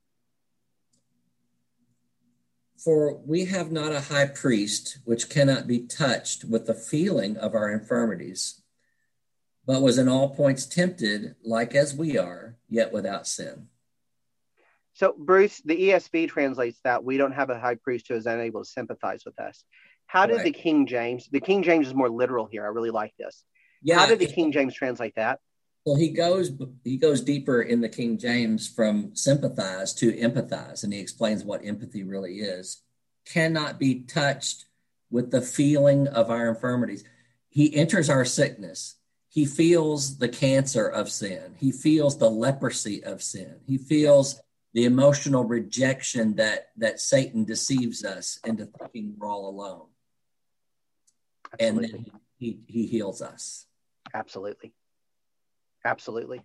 For we have not a high priest which cannot be touched with the feeling of our infirmities, but was in all points tempted like as we are, yet without sin. So, Bruce, the E S V translates that we don't have a high priest who is unable to sympathize with us. How did Right. the King James, the King James is more literal here. I really like this. Yeah, How did the King James translate that? Well, he goes he goes deeper in the King James from sympathize to empathize, and he explains what empathy really is. Cannot be touched with the feeling of our infirmities. He enters our sickness. He feels the cancer of sin. He feels the leprosy of sin. He feels the emotional rejection that that Satan deceives us into thinking we're all alone. Absolutely. And then he, he heals us. Absolutely. Absolutely.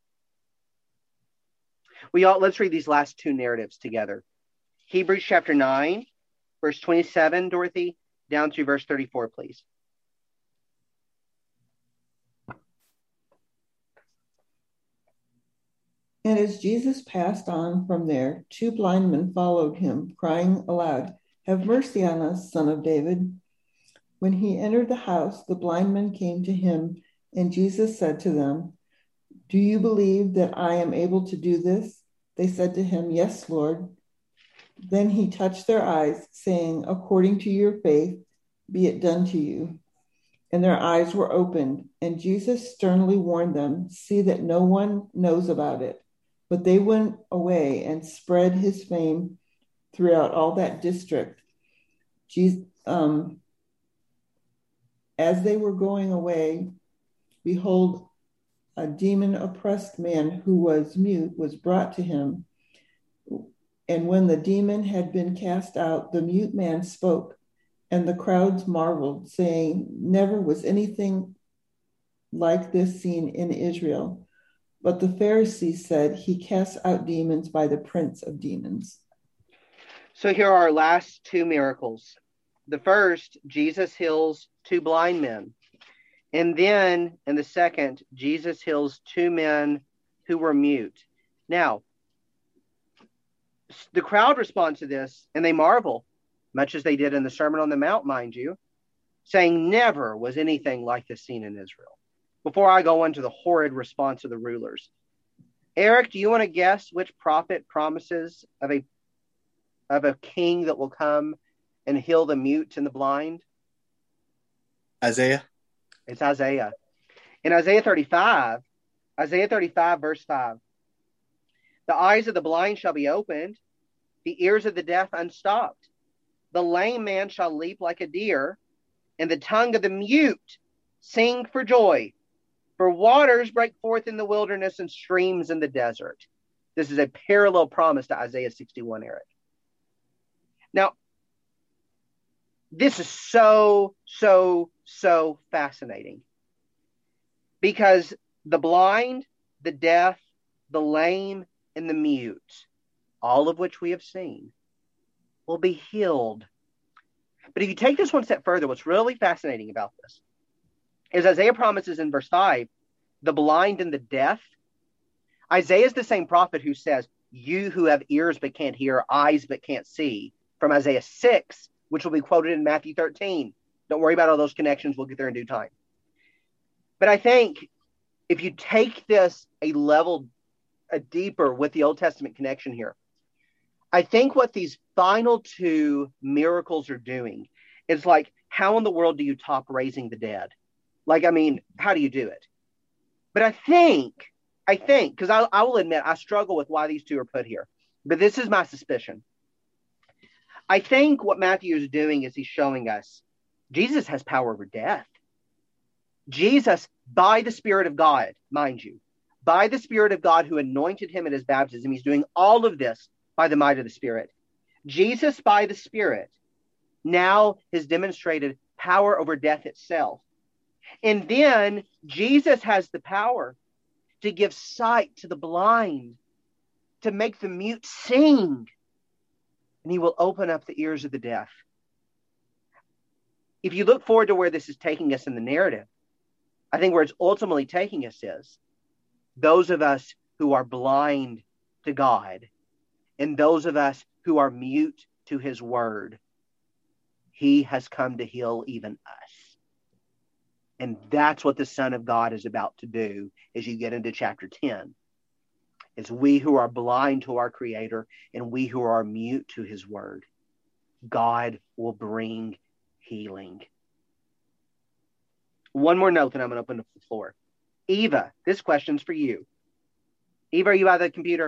We all let's read these last two narratives together. Hebrews chapter nine, verse twenty-seven, Dorothy, down through verse thirty-four, please. And as Jesus passed on from there, two blind men followed him, crying aloud, "Have mercy on us, Son of David." When he entered the house, the blind men came to him, and Jesus said to them, "Do you believe that I am able to do this?" They said to him, "Yes, Lord." Then he touched their eyes, saying, "According to your faith, be it done to you." And their eyes were opened, and Jesus sternly warned them, "See that no one knows about it." But they went away and spread his fame throughout all that district. Jesus, um, as they were going away, behold, a demon-oppressed man who was mute was brought to him. And when the demon had been cast out, the mute man spoke, and the crowds marveled, saying, "Never was anything like this seen in Israel." But the Pharisees said, "He casts out demons by the prince of demons." So here are our last two miracles. the first, Jesus heals two blind men. And then in the second, Jesus heals two men who were mute. Now, the crowd responds to this and they marvel, much as they did in the Sermon on the Mount, mind you, saying never was anything like this seen in Israel. Before I go into the horrid response of the rulers, Eric, do you want to guess which prophet promises of a of a king that will come and heal the mute and the blind? Isaiah. It's Isaiah. In Isaiah thirty-five, Isaiah thirty-five, verse five, the eyes of the blind shall be opened, the ears of the deaf unstopped. The lame man shall leap like a deer, and the tongue of the mute sing for joy. For waters break forth in the wilderness and streams in the desert. This is a parallel promise to Isaiah sixty-one, Eric. Now, this is so, so, so fascinating. Because the blind, the deaf, the lame, and the mute, all of which we have seen, will be healed. But if you take this one step further, what's really fascinating about this is Isaiah promises in verse five, the blind and the deaf. Isaiah is the same prophet who says, you who have ears but can't hear, eyes but can't see, from Isaiah six, which will be quoted in Matthew thirteen. Don't worry about all those connections. We'll get there in due time. But I think if you take this a level a deeper with the Old Testament connection here, I think what these final two miracles are doing is like, how in the world do you top raising the dead? Like, I mean, how do you do it? But I think, I think, because I, I will admit, I struggle with why these two are put here. But this is my suspicion. I think what Matthew is doing is he's showing us Jesus has power over death. Jesus, by the Spirit of God, mind you, by the Spirit of God who anointed him at his baptism, he's doing all of this by the might of the Spirit. Jesus, by the Spirit, now has demonstrated power over death itself. And then Jesus has the power to give sight to the blind, to make the mute sing, and he will open up the ears of the deaf. If you look forward to where this is taking us in the narrative, I think where it's ultimately taking us is those of us who are blind to God and those of us who are mute to his word, he has come to heal even us. And that's what the Son of God is about to do as you get into chapter ten. Is we who are blind to our Creator and we who are mute to his word, God will bring healing. One more note, and I'm going to open up the floor. Eva, this question's for you. Eva, are you by the computer?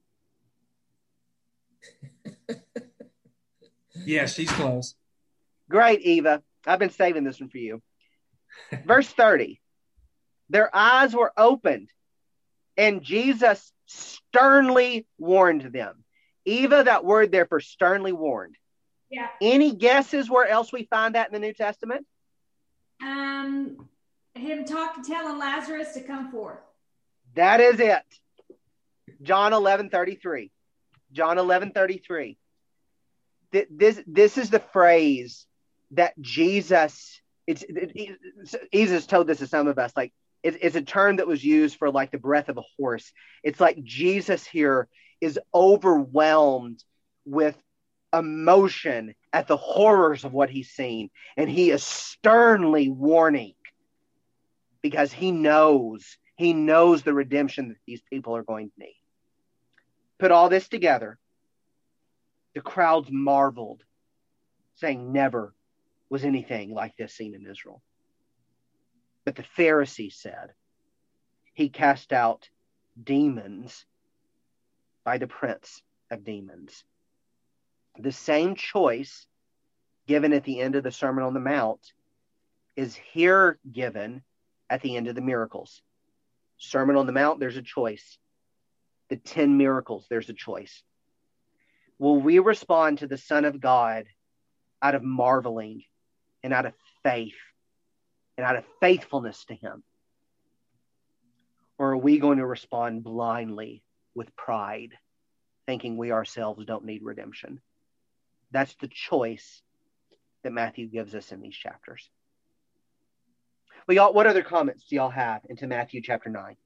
Yeah, she's close. Great, Eva. I've been saving this one for you. Verse thirty. Their eyes were opened, and Jesus sternly warned them. Eva, that word there for sternly warned. Yeah. Any guesses where else we find that in the New Testament? Um, him talking, telling Lazarus to come forth. That is it. John eleven thirty-three. John eleven thirty-three. This, this is the phrase that Jesus, it's, it, it, Jesus told this to some of us, like, it, it's a term that was used for like the breath of a horse. It's like Jesus here is overwhelmed with emotion at the horrors of what he's seen. And he is sternly warning because he knows, he knows the redemption that these people are going to need. Put all this together. The crowds marveled, saying never was anything like this seen in Israel. But the Pharisees said, he cast out demons by the prince of demons. The same choice given at the end of the Sermon on the Mount is here given at the end of the miracles. Sermon on the Mount, there's a choice. The ten miracles, there's a choice. Will we respond to the Son of God out of marveling and out of faith and out of faithfulness to him? Or are we going to respond blindly with pride, thinking we ourselves don't need redemption? That's the choice that Matthew gives us in these chapters. Well, y'all, what other comments do y'all have into Matthew chapter nine?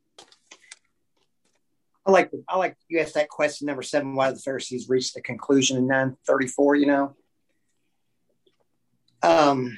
I like I like you asked that question number seven. Why did the Pharisees reach the conclusion in nine thirty-four? You know, um,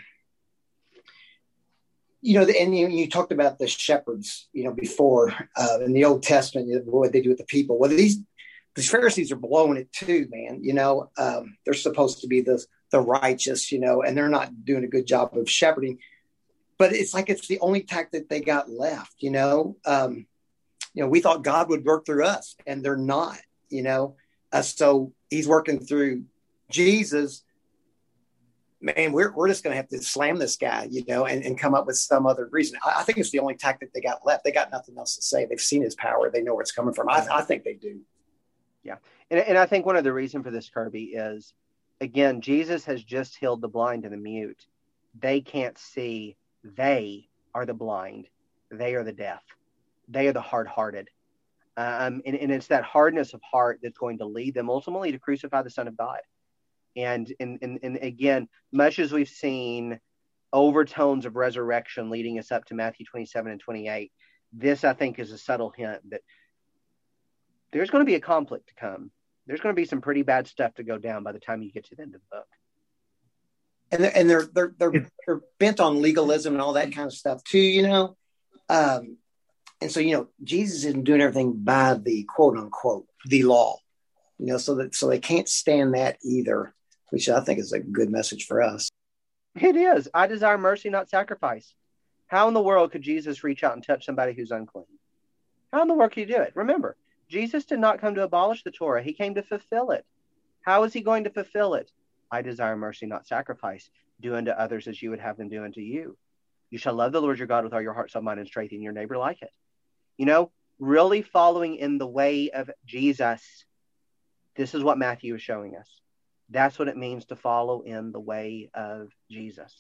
you know, and you, you talked about the shepherds. You know, before uh, in the Old Testament, what they do with the people. Well, these these Pharisees are blowing it too, man. You know, um, they're supposed to be the the righteous, you know, and they're not doing a good job of shepherding. But it's like it's the only tactic they got left. You know. Um, You know, we thought God would work through us, and they're not, you know. Uh, so he's working through Jesus. Man, we're we're just going to have to slam this guy, you know, and, and come up with some other reason. I, I think it's the only tactic they got left. They got nothing else to say. They've seen his power. They know where it's coming from. I, I think they do. Yeah. And, and I think one of the reasons for this, Kirby, is, again, Jesus has just healed the blind and the mute. They can't see. They are the blind. They are the deaf. They are the hard-hearted. Um, and, and it's that hardness of heart that's going to lead them ultimately to crucify the Son of God. And, and, and, and again, much as we've seen overtones of resurrection leading us up to Matthew twenty-seven and twenty-eight, this, I think, is a subtle hint that there's going to be a conflict to come. There's going to be some pretty bad stuff to go down by the time you get to the end of the book. And they're, and they're, they're, they're, they're bent on legalism and all that kind of stuff too, you know. Um, And so, you know, Jesus isn't doing everything by the quote unquote, the law, you know, so that so they can't stand that either, which I think is a good message for us. It is. I desire mercy, not sacrifice. How in the world could Jesus reach out and touch somebody who's unclean? How in the world could he do it? Remember, Jesus did not come to abolish the Torah. He came to fulfill it. How is he going to fulfill it? I desire mercy, not sacrifice. Do unto others as you would have them do unto you. You shall love the Lord your God with all your heart, soul, mind, and strength, and your neighbor like it. You know, really following in the way of Jesus. This is what Matthew is showing us. That's what it means to follow in the way of Jesus.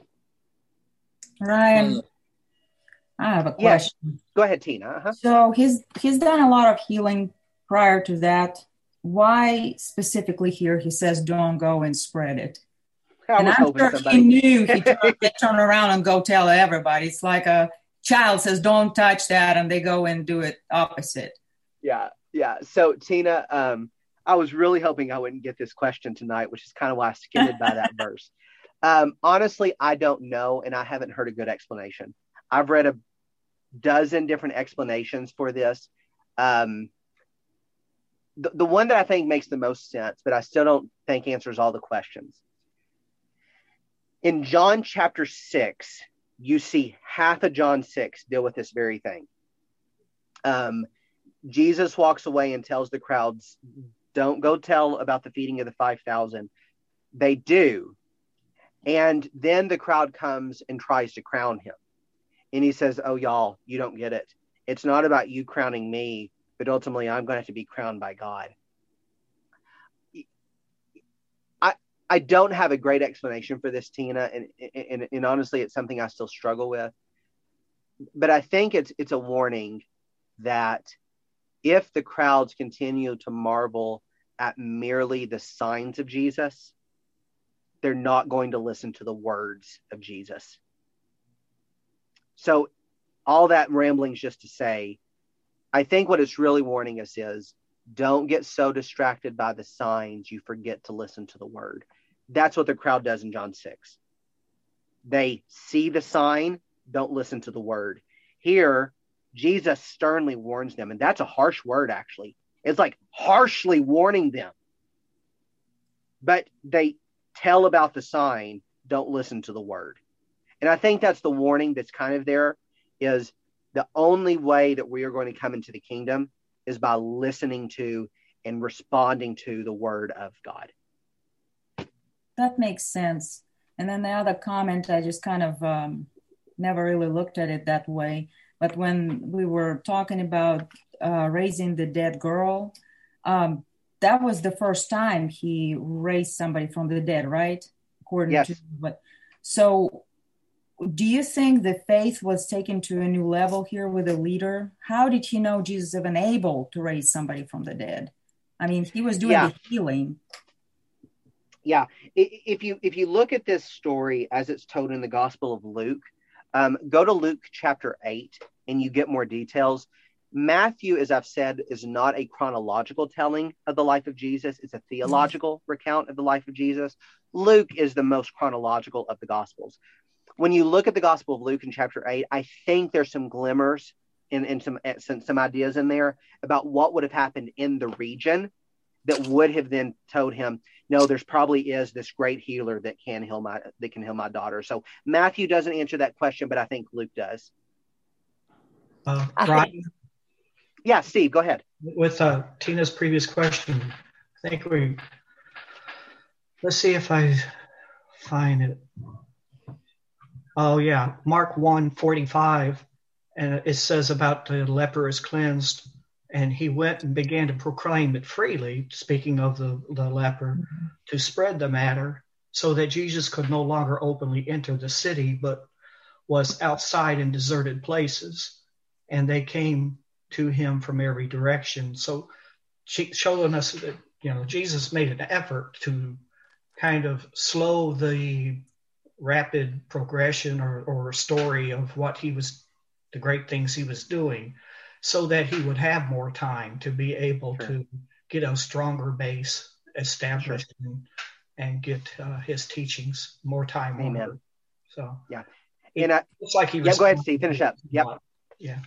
Ryan, I have a question. Yes. Go ahead, Tina. Uh-huh. So he's he's done a lot of healing prior to that. Why specifically here he says don't go and spread it? I and I'm sure somebody... he knew he'd turn, turn around and go tell everybody. It's like a child says, don't touch that, and they go and do it opposite. Yeah, yeah. So, Tina, um, I was really hoping I wouldn't get this question tonight, which is kind of why I skidded by that verse. Um, honestly, I don't know, and I haven't heard a good explanation. I've read a dozen different explanations for this. Um, the, the one that I think makes the most sense, but I still don't think answers all the questions. In John chapter six, you see half of John six deal with this very thing. Um, Jesus walks away and tells the crowds, don't go tell about the feeding of the five thousand. They do. And then the crowd comes and tries to crown him. And he says, oh, y'all, you don't get it. It's not about you crowning me, but ultimately I'm going to have to be crowned by God. I don't have a great explanation for this, Tina, and, and, and honestly, it's something I still struggle with. But I think it's it's a warning that if the crowds continue to marvel at merely the signs of Jesus, they're not going to listen to the words of Jesus. So all that rambling is just to say, I think what it's really warning us is, don't get so distracted by the signs you forget to listen to the word. That's what the crowd does in John six. They see the sign, don't listen to the word. Here, Jesus sternly warns them, and that's a harsh word, actually. It's like harshly warning them. But they tell about the sign, don't listen to the word. And I think that's the warning that's kind of there, is the only way that we are going to come into the kingdom is by listening to and responding to the word of God. That makes sense. And then the other comment, I just kind of um, never really looked at it that way. But when we were talking about uh, raising the dead girl, um, that was the first time he raised somebody from the dead, right? According yes. to what. So do you think the faith was taken to a new level here with the leader? How did he know Jesus even able to raise somebody from the dead? I mean, he was doing yeah. the healing. Yeah, if you if you look at this story as it's told in the Gospel of Luke, um, go to Luke chapter eight and you get more details. Matthew, as I've said, is not a chronological telling of the life of Jesus. It's a theological recount of the life of Jesus. Luke is the most chronological of the Gospels. When you look at the Gospel of Luke in chapter eight, I think there's some glimmers and, and some, some some ideas in there about what would have happened in the region that would have then told him, no, there's probably is this great healer that can heal my that can heal my daughter. So Matthew doesn't answer that question, but I think Luke does. Uh, Ryan, yeah, Steve, go ahead. With uh, Tina's previous question, I think we let's see if I find it. Oh yeah, Mark one forty-five, and it says about the leper is cleansed. And he went and began to proclaim it freely, speaking of the, the leper, mm-hmm. to spread the matter so that Jesus could no longer openly enter the city, but was outside in deserted places. And they came to him from every direction. So showing us that, you know, Jesus made an effort to kind of slow the rapid progression or, or story of what he was, the great things he was doing, so that he would have more time to be able sure. to get a stronger base established sure. and, and get uh, his teachings more time. Amen. On so yeah, it, and I, it's like he was. Yeah, go ahead, Steve. Finish up. Yep. Yeah.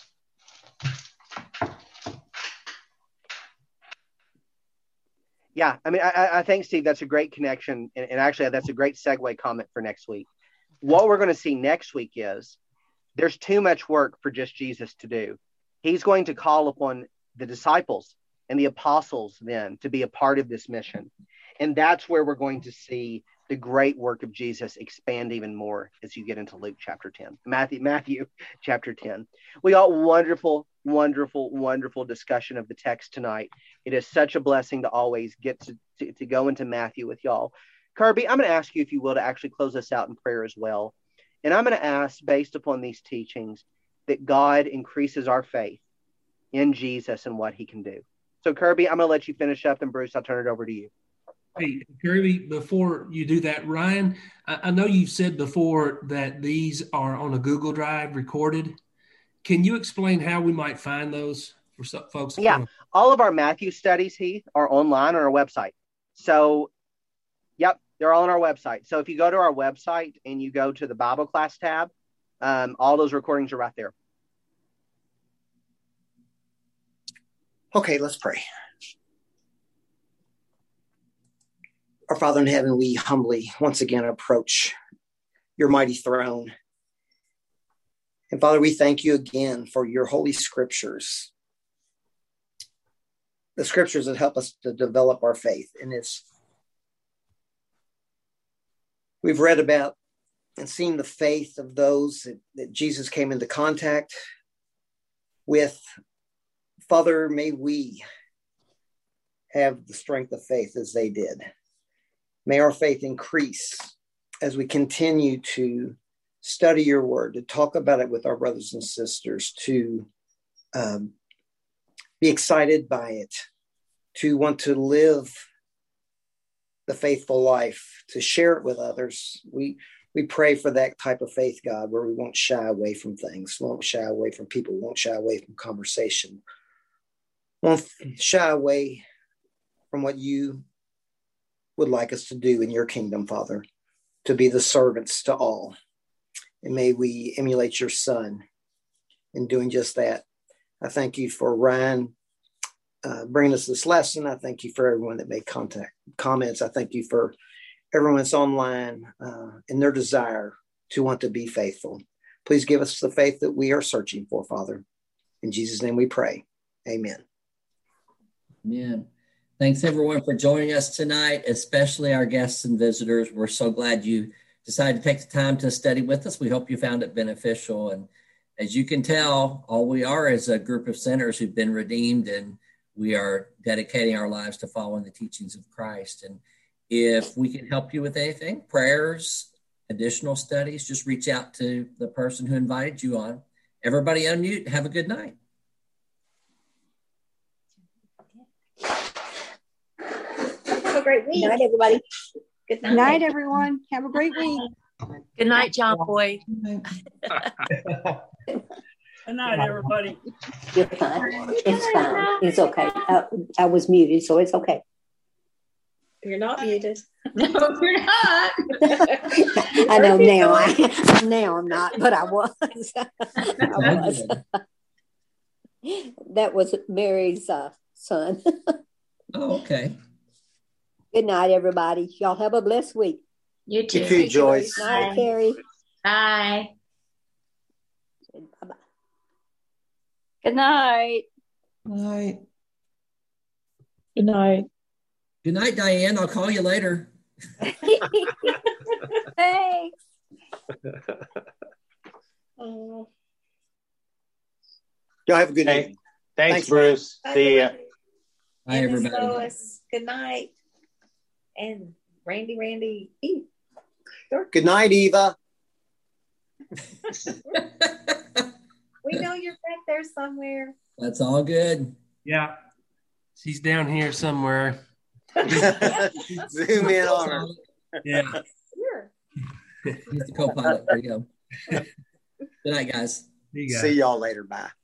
Yeah, I mean, I, I think, Steve, that's a great connection, and, and actually, that's a great segue comment for next week. What we're going to see next week is there's too much work for just Jesus to do. He's going to call upon the disciples and the apostles then to be a part of this mission. And that's where we're going to see the great work of Jesus expand even more as you get into Luke chapter ten, Matthew, Matthew chapter ten. We got wonderful, wonderful, wonderful discussion of the text tonight. It is such a blessing to always get to, to, to go into Matthew with y'all. Kirby, I'm going to ask you, if you will, to actually close us out in prayer as well. And I'm going to ask, based upon these teachings, that God increases our faith in Jesus and what he can do. So, Kirby, I'm going to let you finish up, and Bruce, I'll turn it over to you. Hey, Kirby, before you do that, Ryan, I, I know you've said before that these are on a Google Drive recorded. Can you explain how we might find those for some folks? Yeah, all of our Matthew studies, Heath, are online on our website. So, yep, they're all on our website. So if you go to our website and you go to the Bible class tab, um, all those recordings are right there. Okay, let's pray. Our Father in heaven, we humbly once again approach your mighty throne. And Father, we thank you again for your holy scriptures, the scriptures that help us to develop our faith. And it's, we've read about and seen the faith of those that, that Jesus came into contact with. Father, may we have the strength of faith as they did. May our faith increase as we continue to study your word, to talk about it with our brothers and sisters, to um, be excited by it, to want to live the faithful life, to share it with others. We we pray for that type of faith, God, where we won't shy away from things, won't shy away from people, won't shy away from conversation, won't shy away from what you would like us to do in your kingdom, Father, to be the servants to all. And may we emulate your Son in doing just that. I thank you for Ryan uh, bringing us this lesson. I thank you for everyone that made contact comments. I thank you for everyone that's online uh, and their desire to want to be faithful. Please give us the faith that we are searching for, Father. In Jesus' name we pray. Amen. Amen. Thanks, everyone, for joining us tonight, especially our guests and visitors. We're so glad you decided to take the time to study with us. We hope you found it beneficial. And as you can tell, all we are is a group of sinners who've been redeemed, and we are dedicating our lives to following the teachings of Christ. And if we can help you with anything, prayers, additional studies, just reach out to the person who invited you on. Everybody unmute. Have a good night. a great week. Good night, everybody. Good night. Good night, everyone. Have a great week. Good night, John Boy. Good night, everybody. You're fine. It's fine. It's okay. Uh, I was muted, so it's okay. You're not muted. No, you're not. I know now. I, now I'm not, but I was. I was. That was Mary's uh, son. Oh, okay. Good night, everybody. Y'all have a blessed week. You too. You too, Joyce. Good night, Carrie. Bye. Bye-bye. Good night. Night. Good night. Good night, Diane. I'll call you later. Thanks. Y'all have a good Hey, evening. Thanks, Thanks, Bruce. Bye, See ya. Bye, And Miss everybody. Lois, good night. And Randy, Randy, eat. Good night, Eva. We know you're back there somewhere. That's all good. Yeah. She's down here somewhere. Zoom in on her. Yeah. Sure. He's the co-pilot. There you go. Good night, guys. There you go. See y'all later. Bye.